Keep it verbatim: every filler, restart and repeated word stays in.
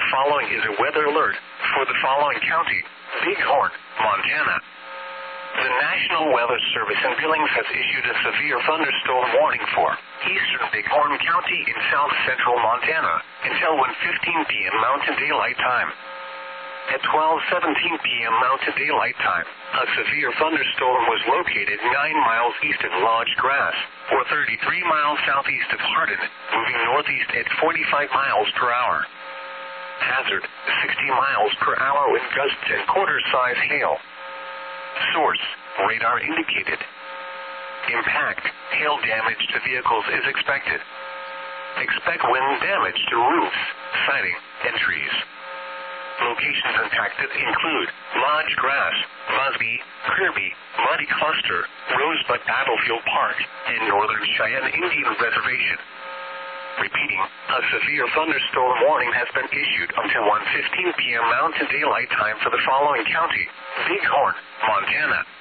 The following is a weather alert for the following county: Bighorn, Montana. The National Weather Service in Billings has issued a severe thunderstorm warning for eastern Bighorn County in south central Montana until one fifteen p.m. Mountain Daylight Time. At twelve seventeen p.m. Mountain Daylight Time, a severe thunderstorm was located nine miles east of Lodge Grass, or thirty-three miles southeast of Hardin, moving northeast at forty-five miles per hour. Hazard, sixty miles per hour with gusts and quarter-size hail. Source, radar indicated. Impact, hail damage to vehicles is expected. Expect wind damage to roofs, siding, and trees. Locations impacted include Lodge Grass, Mosby, Kirby, Muddy Cluster, Rosebud Battlefield Park, and Northern Cheyenne Indian Reservation. Repeating, a severe thunderstorm warning has been issued until one fifteen p.m. Mountain Daylight Time for the following county: Bighorn, Montana.